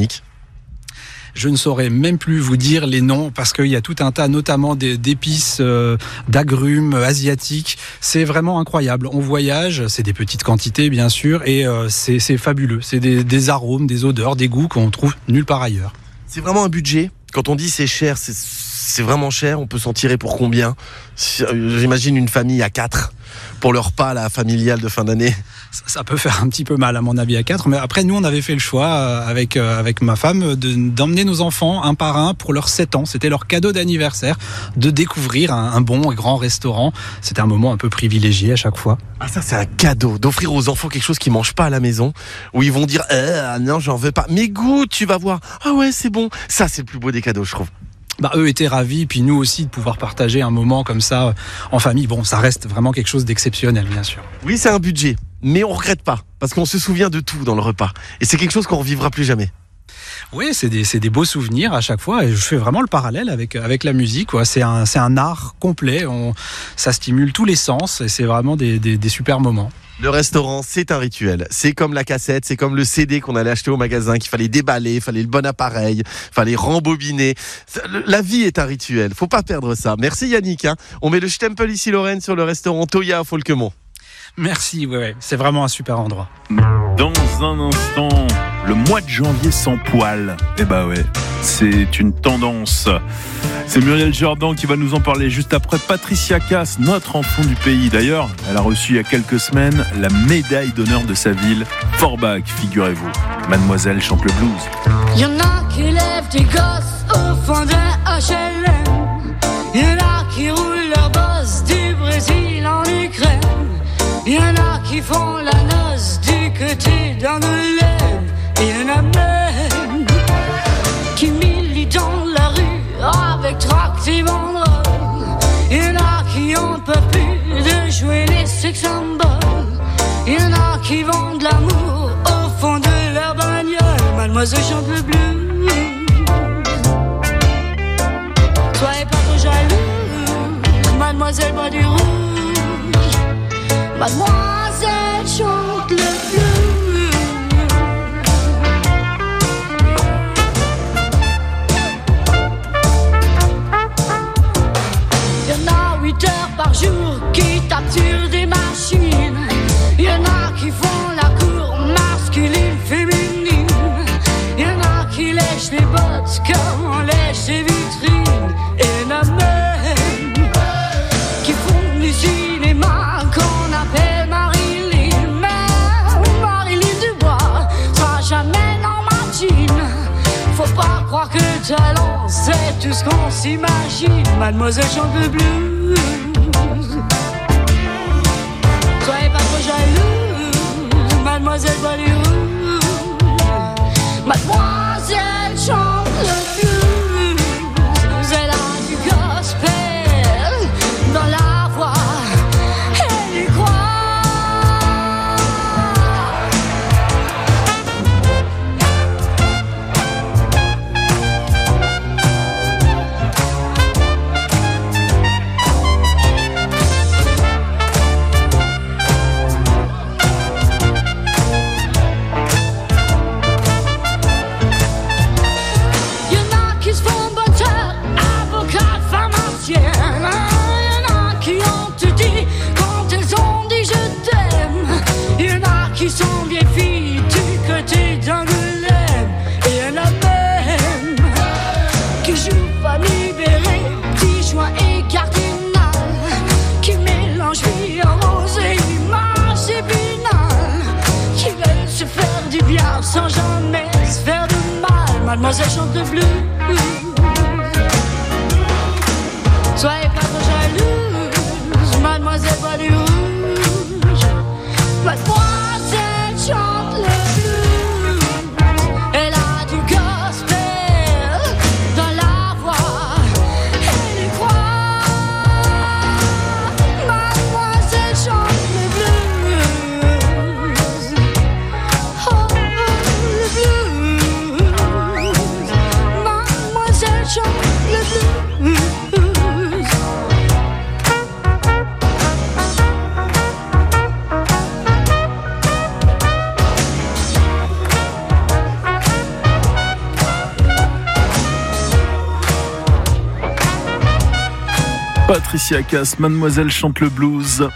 Je ne saurais même plus vous dire les noms parce qu'il y a tout un tas, notamment d'épices, euh, d'agrumes asiatiques. C'est vraiment incroyable. On voyage, c'est des petites quantités bien sûr, et euh, c'est, c'est fabuleux. C'est des, des arômes, des odeurs, des goûts qu'on trouve nulle part ailleurs. C'est vraiment un budget. Quand on dit c'est cher, c'est, c'est vraiment cher. On peut s'en tirer pour combien ? J'imagine une famille à quatre pour le repas là, familial de fin d'année. Ça, ça peut faire un petit peu mal à mon avis à quatre, mais après nous on avait fait le choix euh, avec euh, avec ma femme de, d'emmener nos enfants un par un pour leurs sept ans. C'était leur cadeau d'anniversaire de découvrir un, un bon et grand restaurant. C'était un moment un peu privilégié à chaque fois. Ah ça c'est un cadeau d'offrir aux enfants quelque chose qu'ils mangent pas à la maison, où ils vont dire eh, non j'en veux pas. Mais goûte, tu vas voir. Ah ouais c'est bon. Ça c'est le plus beau des cadeaux je trouve. Bah, eux étaient ravis, puis nous aussi de pouvoir partager un moment comme ça euh, en famille. Bon, ça reste vraiment quelque chose d'exceptionnel, bien sûr. Oui, c'est un budget, mais on regrette pas, parce qu'on se souvient de tout dans le repas. Et c'est quelque chose qu'on revivra plus jamais. Oui, c'est des, c'est des beaux souvenirs à chaque fois, et je fais vraiment le parallèle avec, avec la musique, quoi. C'est un, c'est un art complet, on, ça stimule tous les sens, et c'est vraiment des, des, des super moments. Le restaurant, c'est un rituel. C'est comme la cassette, c'est comme le C D qu'on allait acheter au magasin, qu'il fallait déballer, il fallait le bon appareil, il fallait rembobiner. La vie est un rituel, faut pas perdre ça. Merci Yannick. Hein. On met le stempel Ici Lorraine sur le restaurant Toya à Folkemont. Merci, ouais, ouais, c'est vraiment un super endroit. Dans un instant, le mois de janvier sans poil. Eh bah ouais, c'est une tendance. C'est Muriel Jordan qui va nous en parler juste après Patricia Cass, notre enfant du pays. D'ailleurs, elle a reçu il y a quelques semaines la médaille d'honneur de sa ville, Forbach, figurez-vous. Mademoiselle chante le blues. Y'en a qui lèvent des gosses au fond de H L M. Y'en a qui roulent leur boss du Brésil en Ukraine. Y'en a qui font la noce du côté d'Angoulême. Y'en a même qui militent dans la rue avec tract et banderole. Y'en a qui ont pas pu de jouer les sex symboles. Y'en a qui vendent l'amour au fond de leur bagnole. Mademoiselle chante le blues. Soyez pas trop jaloux, mademoiselle boit du rouge. Mademoiselle chante le blues. Y'en a huit heures par jour qui tapent sur des machines. Y'en a qui font la cour masculine, féminine. Y'en a qui lèchent les bottes comme on lèche les vitrines. Et y'en a même qui font du cinéma qu'on appelle Marilyn. Mais Marilyn Dubois sera jamais normatine. Faut pas croire que le talent c'est tout ce qu'on s'imagine. Mademoiselle chante le blues. Soyez pas trop jaloux, mademoiselle boit du rouge. Mademoiselle chante le blues. Elle a du gospel dans la voix. Elle y croit. mademoiselle chante le blues. Soyez pas trop jalouse, mademoiselle boit du rouge. Mademoiselle chante le blues. Elle a du gospel dans la voix. Elle y croit. Mademoiselle chante le blues. Oh, le blues. Mademoiselle chante le blues. Patricia Cass, Mademoiselle chante le blues.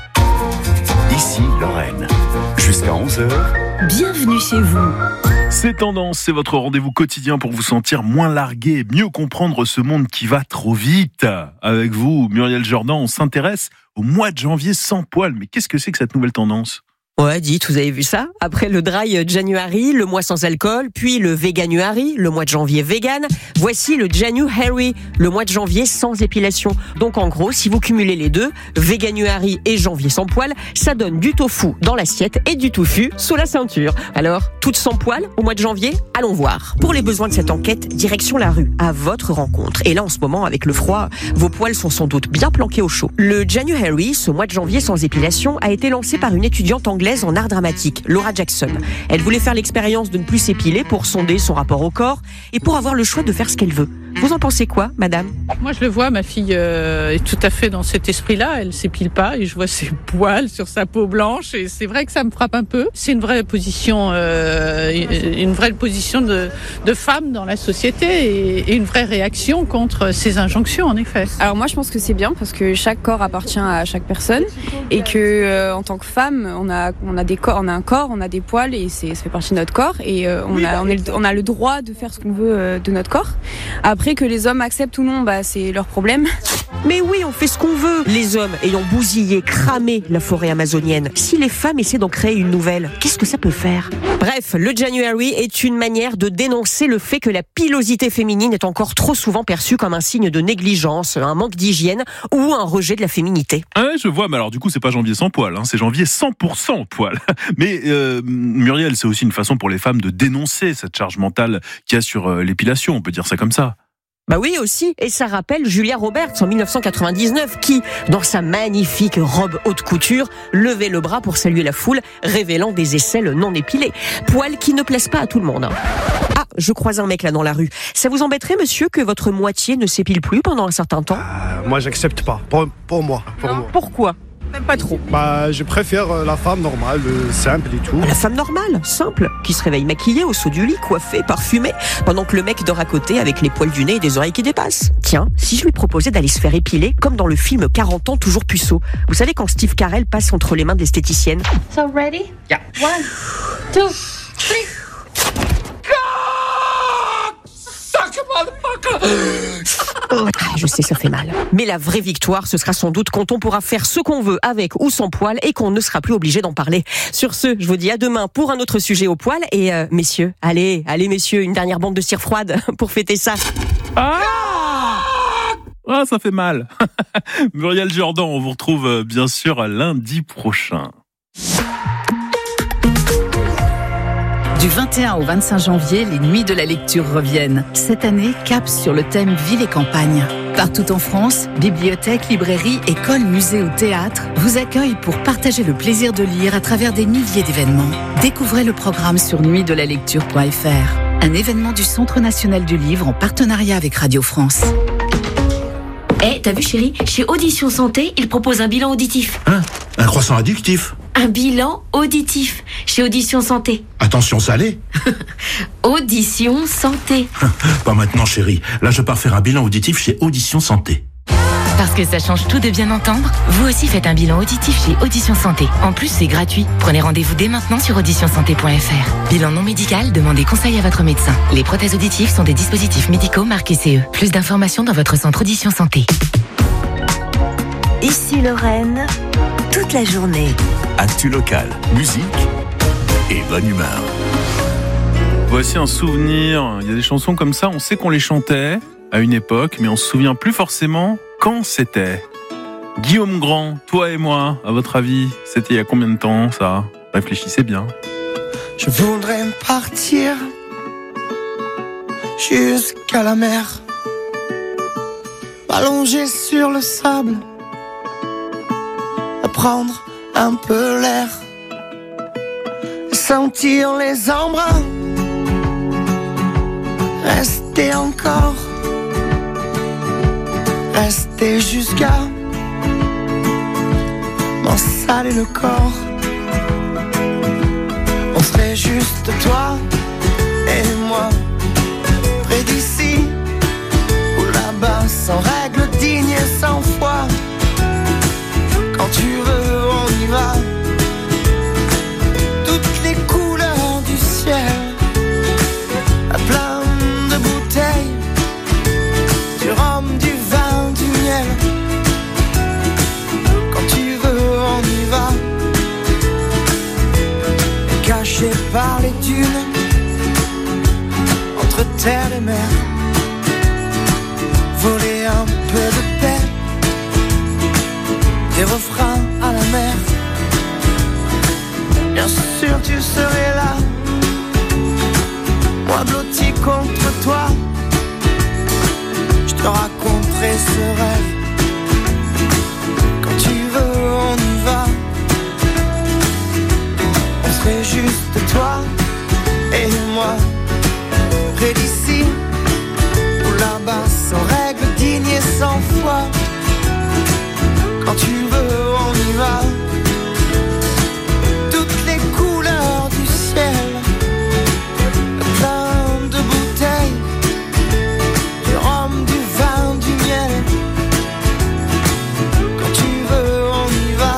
Ici Lorraine. Jusqu'à onze heures. Bienvenue chez vous. C'est Tendance, c'est votre rendez-vous quotidien pour vous sentir moins largué, mieux comprendre ce monde qui va trop vite. Avec vous, Muriel Jourdan, on s'intéresse au mois de janvier sans poils. Mais qu'est-ce que c'est que cette nouvelle tendance ? Ouais, dites, vous avez vu ça ? Après le Dry January, le mois sans alcool, puis le Veganuary, le mois de janvier vegan, voici le January, le mois de janvier sans épilation. Donc en gros, si vous cumulez les deux, Veganuary et janvier sans poil, ça donne du tofu dans l'assiette et du tofu sous la ceinture. Alors, toutes sans poil au mois de janvier ? Allons voir. Pour les besoins de cette enquête, direction la rue, à votre rencontre. Et là, en ce moment, avec le froid, vos poils sont sans doute bien planqués au chaud. Le January, ce mois de janvier sans épilation, a été lancé par une étudiante anglaise en art dramatique, Laura Jackson. Elle voulait faire l'expérience de ne plus s'épiler pour sonder son rapport au corps et pour avoir le choix de faire ce qu'elle veut. Vous en pensez quoi, madame ? Moi, je le vois, ma fille euh, est tout à fait dans cet esprit-là. Elle s'épile pas et je vois ses poils sur sa peau blanche et c'est vrai que ça me frappe un peu. C'est une vraie position, euh, une vraie position de, de femme dans la société et, et une vraie réaction contre ces injonctions, en effet. Alors moi, je pense que c'est bien parce que chaque corps appartient à chaque personne et que euh, en tant que femme, on a on a des corps, on a un corps, on a des poils et c'est ça fait partie de notre corps et euh, on a on, est, on a le droit de faire ce qu'on veut euh, de notre corps. Après que les hommes acceptent ou non, bah c'est leur problème. Mais oui, on fait ce qu'on veut. Les hommes ayant bousillé, cramé la forêt amazonienne. Si les femmes essaient d'en créer une nouvelle, qu'est-ce que ça peut faire ? Bref, le January est une manière de dénoncer le fait que la pilosité féminine est encore trop souvent perçue comme un signe de négligence, un manque d'hygiène ou un rejet de la féminité. Ah ouais, je vois, mais alors du coup, c'est pas janvier sans poil, hein, c'est janvier cent pour cent poil. Mais euh, Muriel, c'est aussi une façon pour les femmes de dénoncer cette charge mentale qu'il y a sur euh, l'épilation, on peut dire ça comme ça. Bah oui aussi, et ça rappelle Julia Roberts en dix-neuf cent quatre-vingt-dix-neuf qui, dans sa magnifique robe haute couture, levait le bras pour saluer la foule, révélant des aisselles non épilées. Poils qui ne plaisent pas à tout le monde. Ah, je croise un mec là dans la rue. Ça vous embêterait, monsieur, que votre moitié ne s'épile plus pendant un certain temps ? euh, Moi, j'accepte pas. Pour, pour moi. Pour moi. Pourquoi ? Même pas trop. Bah, je préfère la femme normale, simple et tout. La femme normale, simple, qui se réveille maquillée au saut du lit, coiffée, parfumée, pendant que le mec dort à côté avec les poils du nez et des oreilles qui dépassent. Tiens, si je lui proposais d'aller se faire épiler, comme dans le film quarante ans toujours puceau. Vous savez quand Steve Carell passe entre les mains de l'esthéticienne. So ready? Yeah. One, two, three. Oh, je sais, ça fait mal. Mais la vraie victoire, ce sera sans doute quand on pourra faire ce qu'on veut avec ou sans poil et qu'on ne sera plus obligé d'en parler. Sur ce, je vous dis à demain pour un autre sujet au poil. Et euh, messieurs, allez, allez messieurs, une dernière bande de cire froide pour fêter ça. Ah, ah ça fait mal. Muriel Jourdan, on vous retrouve bien sûr lundi prochain. Du vingt et un au vingt-cinq janvier, les Nuits de la Lecture reviennent. Cette année, cap sur le thème Ville et campagne. Partout en France, bibliothèques, librairies, écoles, musées ou théâtres vous accueillent pour partager le plaisir de lire à travers des milliers d'événements. Découvrez le programme sur nuit de la lecture point f r, un événement du Centre national du livre en partenariat avec Radio France. Eh, hey, t'as vu chérie, chez Audition Santé, ils proposent un bilan auditif. Hein ? Un croissant addictif ? Un bilan auditif chez Audition Santé. Attention salé. Audition Santé. Pas maintenant chérie, là je pars faire un bilan auditif chez Audition Santé. Parce que ça change tout de bien entendre, vous aussi faites un bilan auditif chez Audition Santé. En plus, c'est gratuit. Prenez rendez-vous dès maintenant sur audition santé point f r. Bilan non médical, demandez conseil à votre médecin. Les prothèses auditives sont des dispositifs médicaux marqués C E. Plus d'informations dans votre centre Audition Santé. Ici Lorraine, toute la journée. Actu locale, musique et bonne humeur. Voici un souvenir. Il y a des chansons comme ça, on sait qu'on les chantait à une époque, mais on se souvient plus forcément quand c'était. Guillaume Grand, toi et moi, à votre avis, c'était il y a combien de temps ça ? Réfléchissez bien. Je voudrais partir jusqu'à la mer, m'allonger sur le sable, prendre un peu l'air, sentir les embruns, rester encore, rester jusqu'à m'en saler le corps. On serait juste toi et moi, près d'ici ou là-bas, sans règles dignes et sans foi. Quand tu veux, on y va. Toutes les couleurs du ciel, plein de bouteilles, du rhum, du vin, du miel. Quand tu veux, on y va. Caché par les dunes, entre terre et mer, voler un peu de paix, des refrains à la mer. Bien sûr tu serais là, moi blotti contre toi. Je te raconterai ce rêve. Quand tu veux, on y va. On serait juste toi et moi, près d'ici ou là-bas, sans règles dignes et sans foi. Quand tu veux, on y va. Toutes les couleurs du ciel, plein de bouteilles, du rhum, du vin, du miel. Quand tu veux, on y va.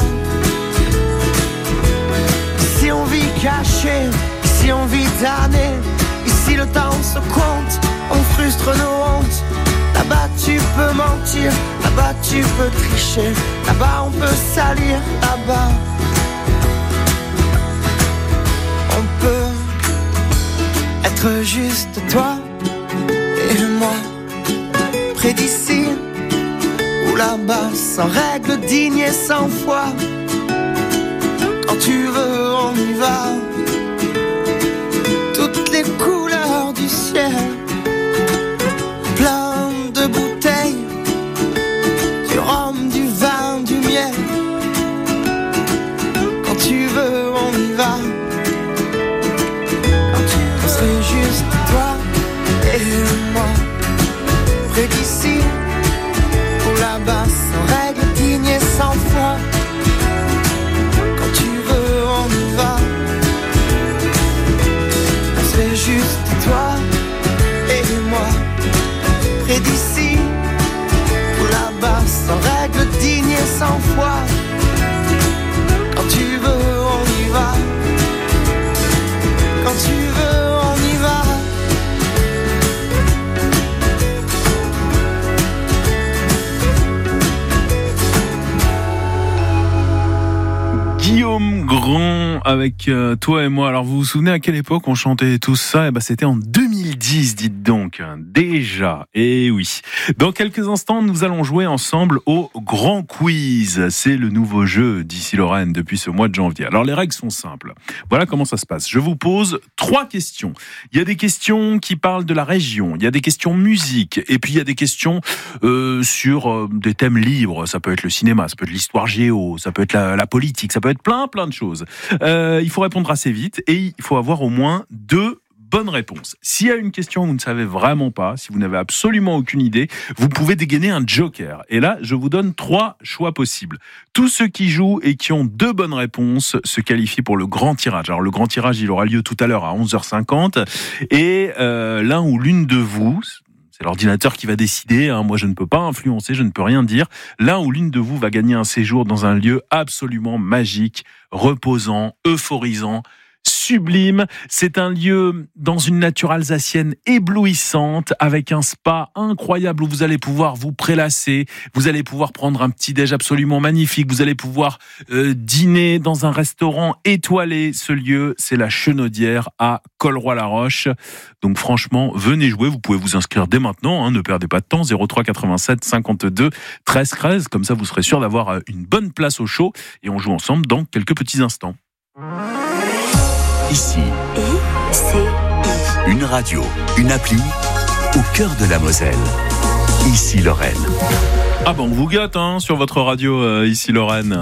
Ici on vit caché, ici on vit damné. Ici le temps se compte, on frustre nos hontes. Là-bas tu peux mentir, là-bas tu peux tricher, là-bas on peut salir, là-bas on peut être juste toi et moi, près d'ici ou là-bas, sans règles dignes et sans foi. Quand tu veux, on y va. Toutes les couleurs du ciel, plein de bouteilles, du rhum, du vin, du miel. Quand tu veux, on y va. Quand tu veux, c'est juste toi et moi, près d'ici ou là-bas, sans règles dignes et sans foi. Quand tu veux, on y va. C'est juste toi et moi, près d'ici ou là-bas, sans règles dignes et sans foi. Quand tu veux, on y va. Quand tu veux, on y va. Guillaume Grand avec euh, toi et moi. Alors vous vous souvenez à quelle époque on chantait tout ça ? Eh ben c'était en deux mille dix, dites donc. Déjà. Et oui. Dans quelques instants, nous allons jouer ensemble au Grand Quiz. C'est le nouveau jeu d'Ici Lorraine depuis ce mois de janvier. Alors les règles sont simples. Voilà comment ça se passe. Je vous pose trois questions. Il y a des questions qui parlent de la région. Il y a des questions musique. Et puis il y a des questions euh, sur euh, des thèmes libres. Ça peut être le cinéma, ça peut être l'histoire géo, ça peut être la, la politique, ça peut être plein plein de choses. Euh, il faut répondre assez vite et il faut avoir au moins deux bonnes réponses. S'il y a une question que vous ne savez vraiment pas, si vous n'avez absolument aucune idée, vous pouvez dégainer un joker. Et là, je vous donne trois choix possibles. Tous ceux qui jouent et qui ont deux bonnes réponses se qualifient pour le grand tirage. Alors le grand tirage, il aura lieu tout à l'heure à onze heures cinquante et euh, l'un ou l'une de vous... C'est l'ordinateur qui va décider, hein. Moi je ne peux pas influencer, je ne peux rien dire. L'un ou l'une de vous va gagner un séjour dans un lieu absolument magique, reposant, euphorisant, sublime. C'est un lieu dans une nature alsacienne éblouissante avec un spa incroyable où vous allez pouvoir vous prélasser, vous allez pouvoir prendre un petit déj absolument magnifique, vous allez pouvoir euh, dîner dans un restaurant étoilé. Ce lieu, c'est la Chenaudière à Colroy-la-Roche. Donc franchement, venez jouer, vous pouvez vous inscrire dès maintenant, hein, ne perdez pas de temps, zéro trois quatre-vingt-sept cinquante-deux treize treize, comme ça vous serez sûr d'avoir une bonne place au chaud et on joue ensemble dans quelques petits instants. Ici, une radio, une appli au cœur de la Moselle. Ici Lorraine. Ah ben on vous gâte hein, sur votre radio euh, Ici Lorraine.